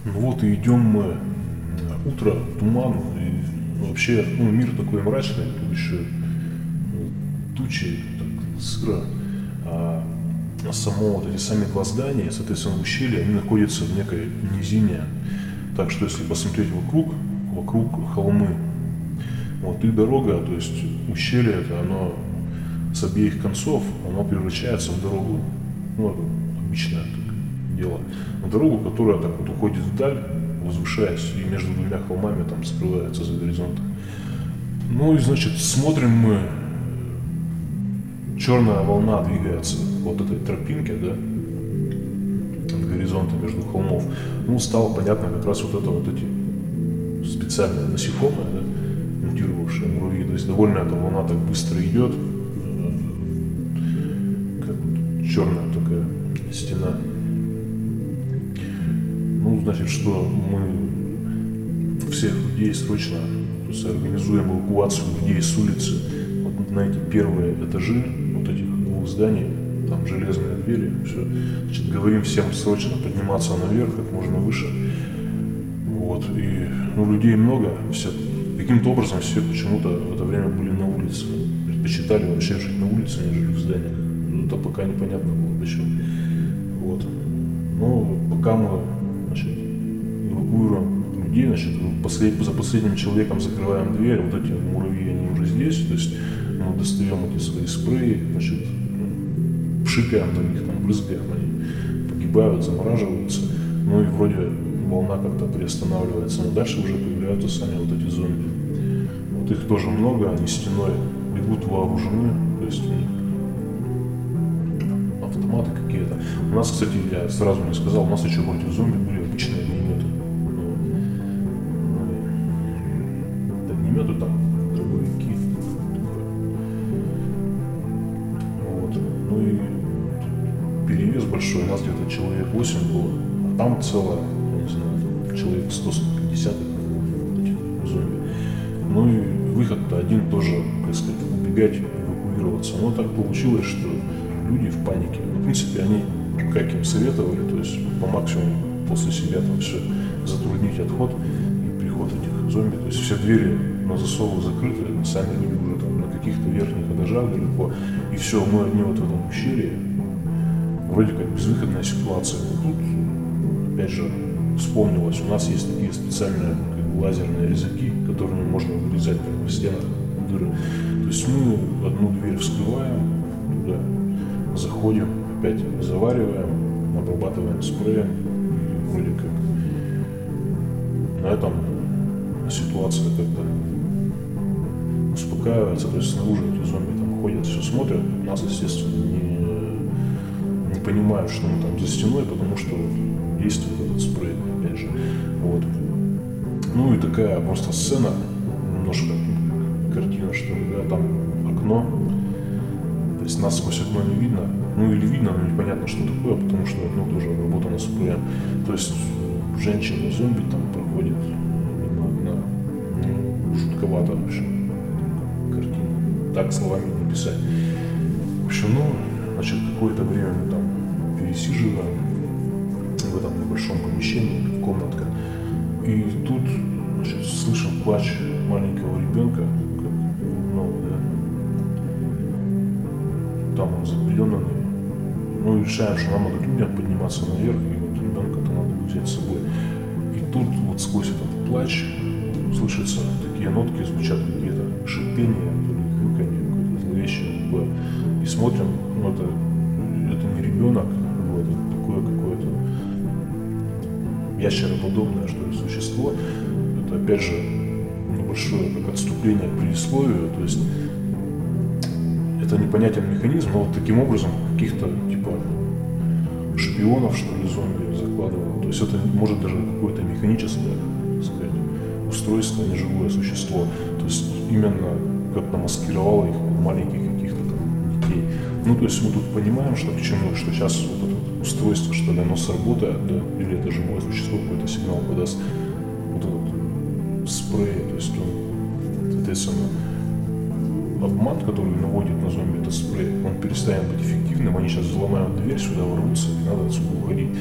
Ну вот и идем мы, утро, туман, и вообще мир такой мрачный, тут еще тучи, так, сыро, само вот эти сами два здания, соответственно, ущелья, они находятся в некой низине, так что если посмотреть вокруг холмы, вот и дорога, то есть ущелье это оно с обеих концов, оно превращается в дорогу, ну, обычное так, дело, в дорогу, которая так вот уходит вдаль, возвышаясь, и между двумя холмами там скрывается за горизонтом. Ну и значит, смотрим мы, черная волна двигается вот этой тропинке, да, от горизонта между холмов. Ну, стало понятно как раз вот это вот эти специальные насекомые, да, мутировавшие муравьи. То есть довольно эта волна так быстро идет, как вот черная такая стена. Ну, значит, что мы всех людей срочно, то есть организуем эвакуацию людей с улицы вот на эти первые этажи вот этих двух зданий, там железные двери, все. Значит, говорим всем срочно подниматься наверх, как можно выше. Вот, и людей много, все, каким-то образом все почему-то в это время были на улице, предпочитали вообще жить на улице, нежели в зданиях. Ну, это пока непонятно было почему. Вот. Но пока мы, значит, эвакуируем людей, значит, за последним человеком закрываем дверь, вот эти муравьи, они уже здесь, то есть мы достаем эти свои спреи, значит, пшикаем на них, там, брызгаем, они погибают, замораживаются, ну и вроде волна как-то приостанавливается, но дальше уже появляются сами вот эти зомби. Вот их тоже много, они стеной бегут вооружены, то есть у них автоматы какие-то. У нас, кстати, я сразу не сказал, у нас еще против зомби были обычные огнеметы. Огнеметы там, дробовики. Вот. Ну и перевес большой, у нас где-то человек 8 было, а там целое, не знаю, человек 100-150 этих зомби. Ну и выход-то один тоже, как сказать, убегать, эвакуироваться. Но так получилось, что люди в панике. Ну, в принципе, они, как им советовали, то есть по максимуму после себя там все затруднить отход и приход этих зомби. То есть все двери на засовы закрыты, сами люди уже там на каких-то верхних этажах далеко. И все, мы одни вот в этом ущелье. Вроде как безвыходная ситуация. Но тут, опять же, вспомнилось, у нас есть такие специальные как бы, лазерные резаки, которыми можно вырезать прямо в стенах дыры. То есть мы одну дверь вскрываем, туда заходим, опять завариваем, обрабатываем спреем, и вроде как на этом ситуация как-то успокаивается, то есть снаружи эти зомби там ходят, все смотрят, нас, естественно, не понимают, что мы там за стеной, потому что действует этот спрей, опять же, вот. Ну и такая просто сцена, немножко картина, что ли, да, там окно, то есть нас сквозь окно не видно, ну или видно, но непонятно, что такое, потому что окно тоже обработано спреем, то есть женщина-зомби там проходит мимо окна, ну, жутковато вообще картина, так словами не написать. В общем, ну, значит, какое-то время мы там пересиживаем в этом небольшом помещении, комнатка, и тут, значит, слышим плач маленького ребенка, как, ну, да, там он запеленанный, ну и решаем, что нам надо людям подниматься наверх, и вот ребенка-то надо взять с собой. И тут вот сквозь этот плач слышатся такие нотки, звучат какие-то шипения, то ли хрюканье, какое-то зловещее такое. И смотрим, ну это не ребенок, вот, это такое какое-то ящероподобное, что ли, существо. Это, опять же, небольшое как отступление к предисловию, то есть это непонятен механизм, но вот таким образом каких-то типа шпионов, что ли, зомби закладывают. То есть это может даже какое-то механическое, так сказать, устройство, неживое существо. То есть именно как-то маскировало их маленьких каких-то там детей. Ну, то есть мы тут понимаем, что к чему, что сейчас вот это устройство, что ли, оно сработает, да, или это живое существо какой-то сигнал подаст, вот этот спрей, то есть он, соответственно, обман, который наводит на зомби этот спрей, он перестанет быть эффективным, они сейчас взломают дверь, сюда ворвутся, и надо отсюда уходить.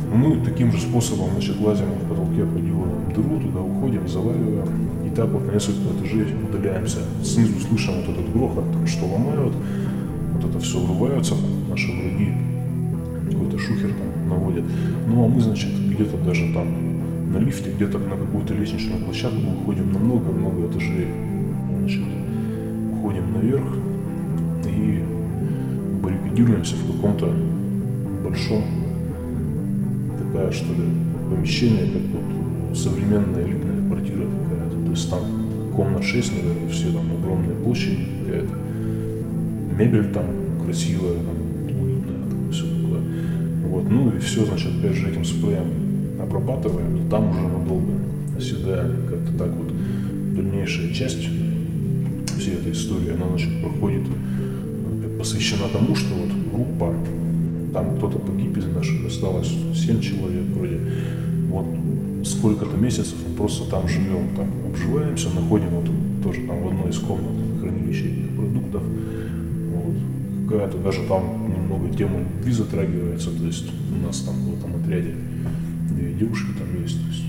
Мы таким же способом, значит, лазим в потолке, проделываем дыру, туда уходим, заваливаем. И так вот на несколько этажей удаляемся. Снизу слышим вот этот грохот, что ломают, вот это все врываются, наши враги, какой-то шухер там наводят. Ну а мы, значит, где-то даже там на лифте, где-то на какую-то лестничную площадку выходим на много-много этажей. Значит, уходим наверх и баррикадируемся в каком-то большом, такая, что ли, помещение, как вот современная элитная квартира какая-то. То есть там комнат 6, наверное, все там огромные площади какая-то. Мебель там красивая, там, уютная, там, все такое. Вот, ну и все, значит, опять же этим спреем обрабатываем, и там уже надолго оседаем. Как-то так вот дальнейшая часть всей этой истории, она, значит, проходит, посвящена тому, что вот группа, там кто-то погиб из наших, осталось 7 человек вроде. Вот сколько-то месяцев мы просто там живем, там обживаемся, находим вот тоже там в одной из комнат хранилища этих продуктов. Вот. Какая-то даже там немного тема любви затрагивается, то есть у нас там в этом отряде 2 девушки там есть. То есть,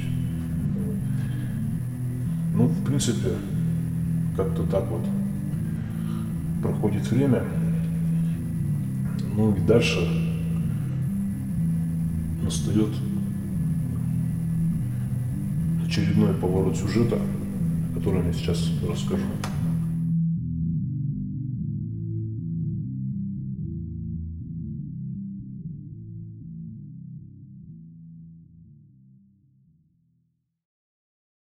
ну, в принципе, как-то так вот проходит время. Ну и дальше настает очередной поворот сюжета, о котором я сейчас расскажу.